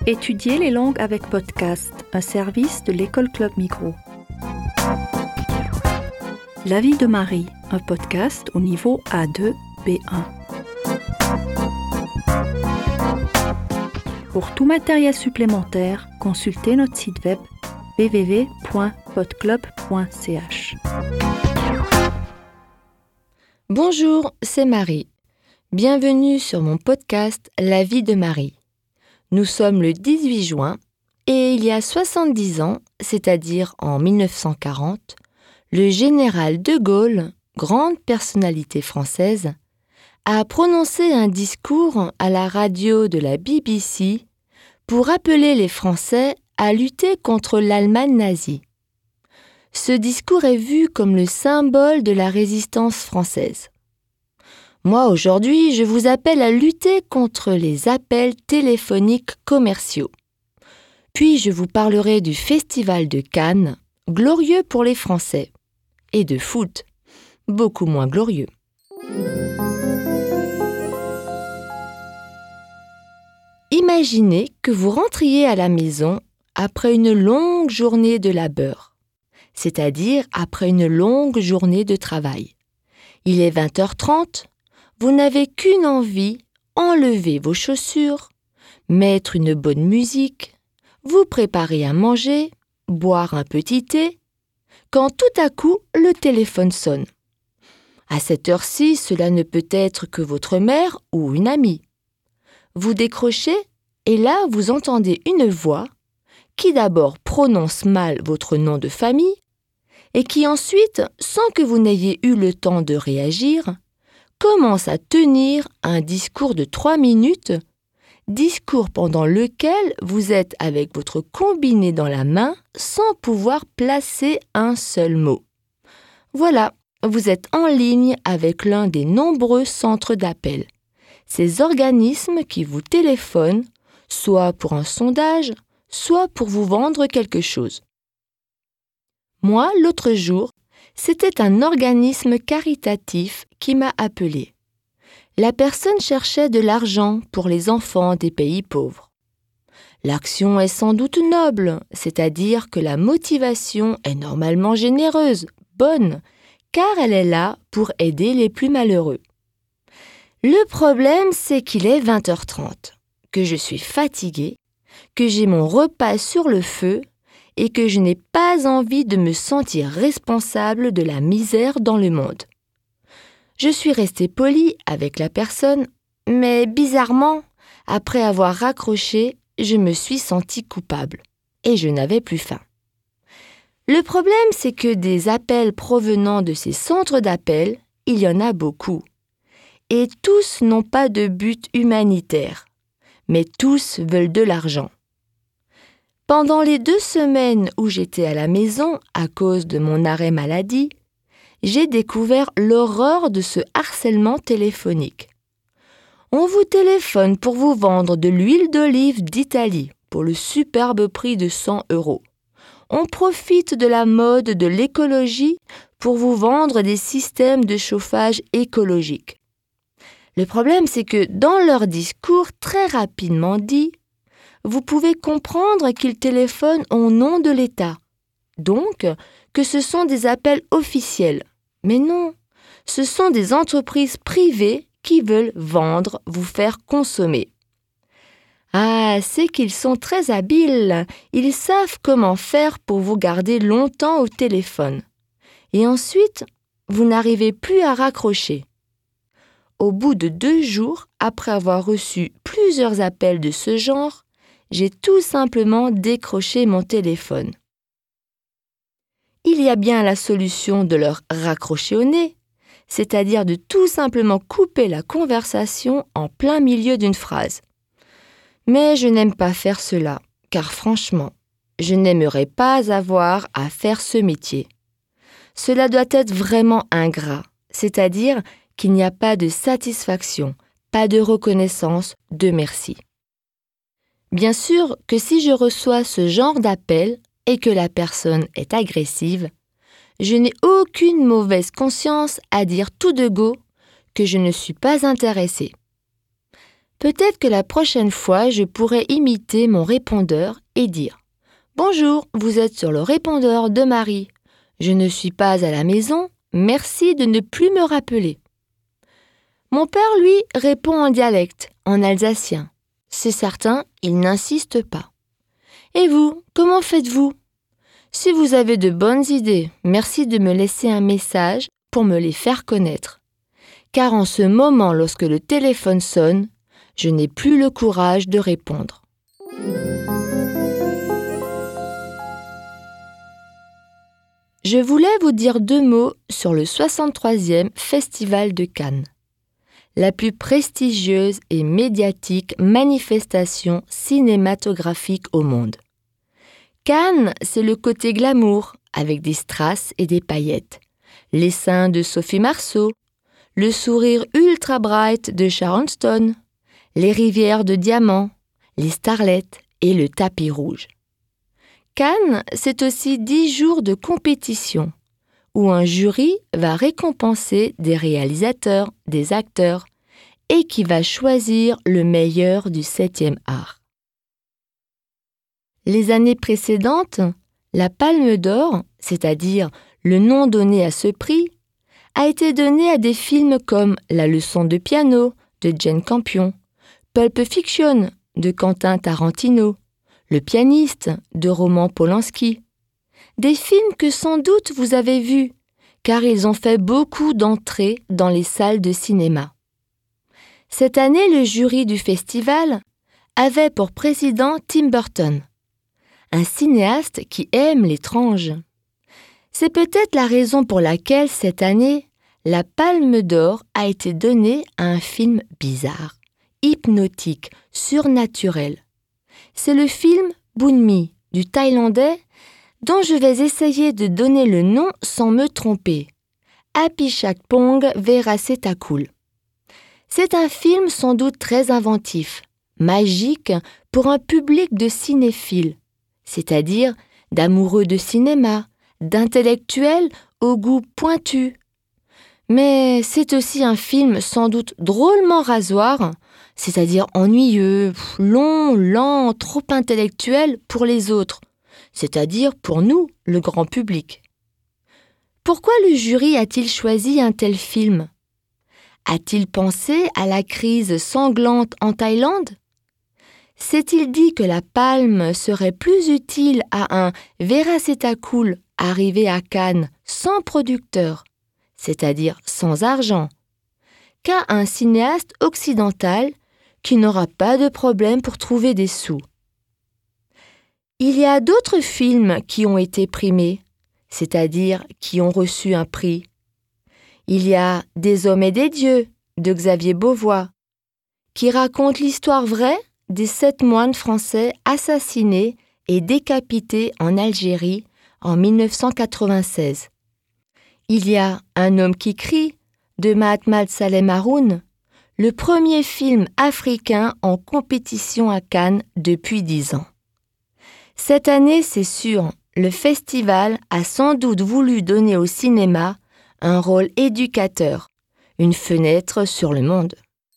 Étudiez les langues avec podcast, un service de l'École Club Migros. La vie de Marie, un podcast au niveau A2, B1. Pour tout matériel supplémentaire, consultez notre site web www.podclub.ch. Bonjour, c'est Marie. Bienvenue sur mon podcast La vie de Marie. Nous sommes le 18 juin et il y a 70 ans, c'est-à-dire en 1940, le général de Gaulle, grande personnalité française, a prononcé un discours à la radio de la BBC pour appeler les Français à lutter contre l'Allemagne nazie. Ce discours est vu comme le symbole de la résistance française. Moi, aujourd'hui, je vous appelle à lutter contre les appels téléphoniques commerciaux. Puis, je vous parlerai du Festival de Cannes, glorieux pour les Français, et de foot, beaucoup moins glorieux. Imaginez que vous rentriez à la maison après une longue journée de labeur, c'est-à-dire après une longue journée de travail. Il est 20h30. Vous n'avez qu'une envie, enlever vos chaussures, mettre une bonne musique, vous préparer à manger, boire un petit thé, quand tout à coup le téléphone sonne. À cette heure-ci, cela ne peut être que votre mère ou une amie. Vous décrochez et là vous entendez une voix qui d'abord prononce mal votre nom de famille et qui ensuite, sans que vous n'ayez eu le temps de réagir, commence à tenir un discours de 3 minutes, discours pendant lequel vous êtes avec votre combiné dans la main sans pouvoir placer un seul mot. Voilà, vous êtes en ligne avec l'un des nombreux centres d'appel, ces organismes qui vous téléphonent, soit pour un sondage, soit pour vous vendre quelque chose. Moi, l'autre jour, c'était un organisme caritatif qui m'a appelé. La personne cherchait de l'argent pour les enfants des pays pauvres. L'action est sans doute noble, c'est-à-dire que la motivation est normalement généreuse, bonne, car elle est là pour aider les plus malheureux. Le problème, c'est qu'il est 20h30, que je suis fatiguée, que j'ai mon repas sur le feu et que je n'ai pas envie de me sentir responsable de la misère dans le monde. Je suis restée polie avec la personne, mais bizarrement, après avoir raccroché, je me suis sentie coupable et je n'avais plus faim. Le problème, c'est que des appels provenant de ces centres d'appel, il y en a beaucoup. Et tous n'ont pas de but humanitaire, mais tous veulent de l'argent. Pendant les 2 semaines où j'étais à la maison à cause de mon arrêt maladie, j'ai découvert l'horreur de ce harcèlement téléphonique. On vous téléphone pour vous vendre de l'huile d'olive d'Italie pour le superbe prix de 100 €. On profite de la mode de l'écologie pour vous vendre des systèmes de chauffage écologiques. Le problème, c'est que dans leur discours très rapidement dit, vous pouvez comprendre qu'ils téléphonent au nom de l'État, donc que ce sont des appels officiels. Mais non, ce sont des entreprises privées qui veulent vendre, vous faire consommer. Ah, c'est qu'ils sont très habiles, ils savent comment faire pour vous garder longtemps au téléphone. Et ensuite, vous n'arrivez plus à raccrocher. Au bout de 2 jours, après avoir reçu plusieurs appels de ce genre, j'ai tout simplement décroché mon téléphone. Il y a bien la solution de leur raccrocher au nez, c'est-à-dire de tout simplement couper la conversation en plein milieu d'une phrase. Mais je n'aime pas faire cela, car franchement, je n'aimerais pas avoir à faire ce métier. Cela doit être vraiment ingrat, c'est-à-dire qu'il n'y a pas de satisfaction, pas de reconnaissance, de merci. Bien sûr que si je reçois ce genre d'appel et que la personne est agressive, je n'ai aucune mauvaise conscience à dire tout de go que je ne suis pas intéressée. Peut-être que la prochaine fois, je pourrais imiter mon répondeur et dire « Bonjour, vous êtes sur le répondeur de Marie. Je ne suis pas à la maison, merci de ne plus me rappeler. » Mon père, lui, répond en dialecte, en alsacien. C'est certain, il n'insiste pas. Et vous, comment faites-vous ? Si vous avez de bonnes idées, merci de me laisser un message pour me les faire connaître. Car en ce moment, lorsque le téléphone sonne, je n'ai plus le courage de répondre. Je voulais vous dire 2 mots sur le 63e Festival de Cannes, la plus prestigieuse et médiatique manifestation cinématographique au monde. Cannes, c'est le côté glamour, avec des strass et des paillettes, les seins de Sophie Marceau, le sourire ultra bright de Sharon Stone, les rivières de diamants, les starlettes et le tapis rouge. Cannes, c'est aussi 10 jours de compétition, où un jury va récompenser des réalisateurs, des acteurs, et qui va choisir le meilleur du 7e art. Les années précédentes, la Palme d'Or, c'est-à-dire le nom donné à ce prix, a été donné à des films comme La leçon de piano de Jane Campion, Pulp Fiction de Quentin Tarantino, Le pianiste de Roman Polanski. Des films que sans doute vous avez vus, car ils ont fait beaucoup d'entrées dans les salles de cinéma. Cette année, le jury du festival avait pour président Tim Burton, un cinéaste qui aime l'étrange. C'est peut-être la raison pour laquelle cette année, la Palme d'Or a été donnée à un film bizarre, hypnotique, surnaturel. C'est le film Bunmi du Thaïlandais dont je vais essayer de donner le nom sans me tromper. Apichatpong Verasetakul. C'est un film sans doute très inventif, magique pour un public de cinéphiles, c'est-à-dire d'amoureux de cinéma, d'intellectuels au goût pointu. Mais c'est aussi un film sans doute drôlement rasoir, c'est-à-dire ennuyeux, long, lent, trop intellectuel pour les autres, c'est-à-dire pour nous, le grand public. Pourquoi le jury a-t-il choisi un tel film ? A-t-il pensé à la crise sanglante en Thaïlande ? S'est-il dit que la palme serait plus utile à un Verasetakul arrivé à Cannes sans producteur, c'est-à-dire sans argent, qu'à un cinéaste occidental qui n'aura pas de problème pour trouver des sous? Il y a d'autres films qui ont été primés, c'est-à-dire qui ont reçu un prix. Il y a Des hommes et des dieux de Xavier Beauvois, qui raconte l'histoire vraie des 7 moines français assassinés et décapités en Algérie en 1996. Il y a Un homme qui crie de Mahatma Salem Haroun, le premier film africain en compétition à Cannes depuis 10 ans. Cette année, c'est sûr, le festival a sans doute voulu donner au cinéma un rôle éducateur, une fenêtre sur le monde.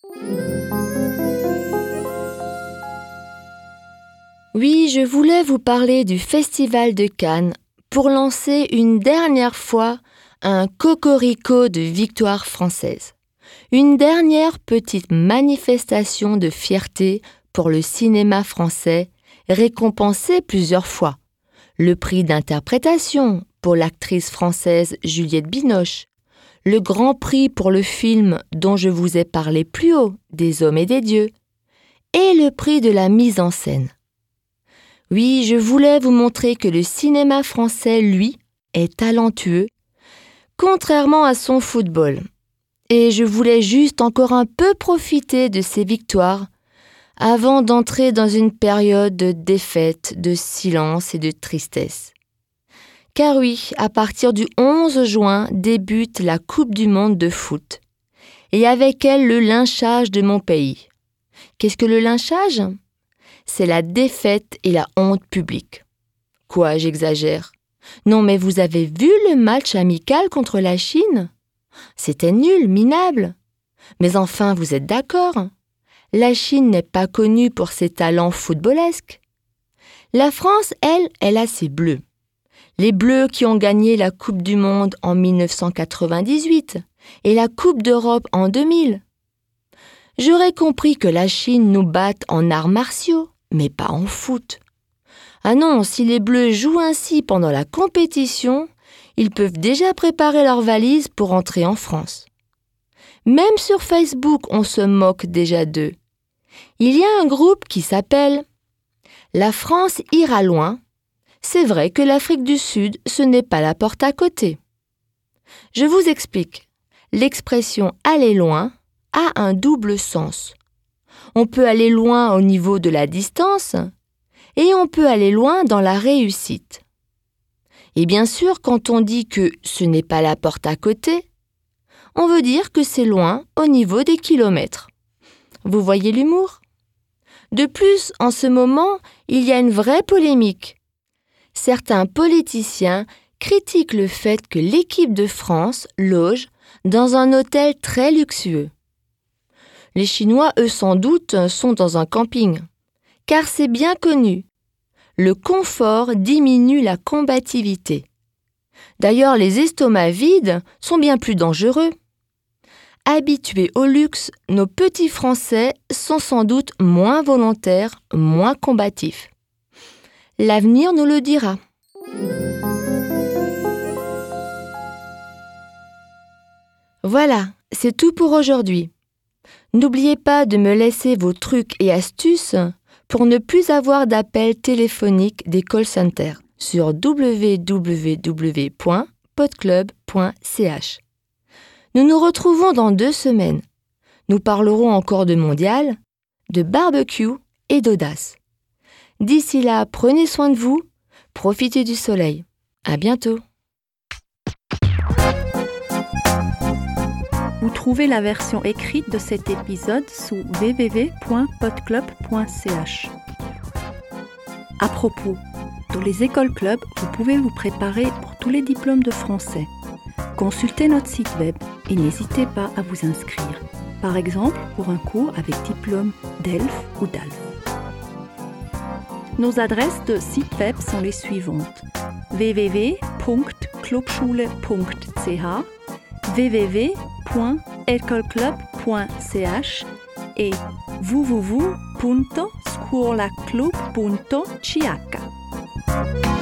Oui, je voulais vous parler du Festival de Cannes pour lancer une dernière fois un cocorico de victoire française. Une dernière petite manifestation de fierté pour le cinéma français, récompensé plusieurs fois. Le prix d'interprétation pour l'actrice française Juliette Binoche, le grand prix pour le film dont je vous ai parlé plus haut, Des hommes et des dieux, et le prix de la mise en scène. Oui, je voulais vous montrer que le cinéma français, lui, est talentueux, contrairement à son football. Et je voulais juste encore un peu profiter de ces victoires avant d'entrer dans une période de défaite, de silence et de tristesse. Car oui, à partir du 11 juin débute la Coupe du monde de foot, et avec elle le lynchage de mon pays. Qu'est-ce que le lynchage ? C'est la défaite et la honte publique. Quoi, j'exagère ? Non, mais vous avez vu le match amical contre la Chine ? C'était nul, minable. Mais enfin, vous êtes d'accord ? La Chine n'est pas connue pour ses talents footballesques. La France, elle a ses bleus. Les Bleus qui ont gagné la Coupe du Monde en 1998 et la Coupe d'Europe en 2000. J'aurais compris que la Chine nous batte en arts martiaux, mais pas en foot. Ah non, si les Bleus jouent ainsi pendant la compétition, ils peuvent déjà préparer leurs valises pour entrer en France. Même sur Facebook, on se moque déjà d'eux. Il y a un groupe qui s'appelle « La France ira loin ». C'est vrai que l'Afrique du Sud, ce n'est pas la porte à côté. Je vous explique. L'expression « aller loin » a un double sens. On peut aller loin au niveau de la distance et on peut aller loin dans la réussite. Et bien sûr, quand on dit que ce n'est pas la porte à côté, on veut dire que c'est loin au niveau des kilomètres. Vous voyez l'humour ? De plus, en ce moment, il y a une vraie polémique. Certains politiciens critiquent le fait que l'équipe de France loge dans un hôtel très luxueux. Les Chinois, eux sans doute, sont dans un camping, car c'est bien connu. Le confort diminue la combativité. D'ailleurs, les estomacs vides sont bien plus dangereux. Habitués au luxe, nos petits Français sont sans doute moins volontaires, moins combatifs. L'avenir nous le dira. Voilà, c'est tout pour aujourd'hui. N'oubliez pas de me laisser vos trucs et astuces pour ne plus avoir d'appels téléphoniques des call centers sur www.podclub.ch. Nous nous retrouvons dans 2 semaines. Nous parlerons encore de mondial, de barbecue et d'audace. D'ici là, prenez soin de vous, profitez du soleil. À bientôt. Vous trouvez la version écrite de cet épisode sous www.podclub.ch. À propos, dans les écoles clubs, vous pouvez vous préparer pour tous les diplômes de français. Consultez notre site web et n'hésitez pas à vous inscrire. Par exemple, pour un cours avec diplôme d'ELF ou DALF. Nos adresses de site web sont les suivantes: www.clubschule.ch, www.ecolclub.ch et www.scuolaclub.ch.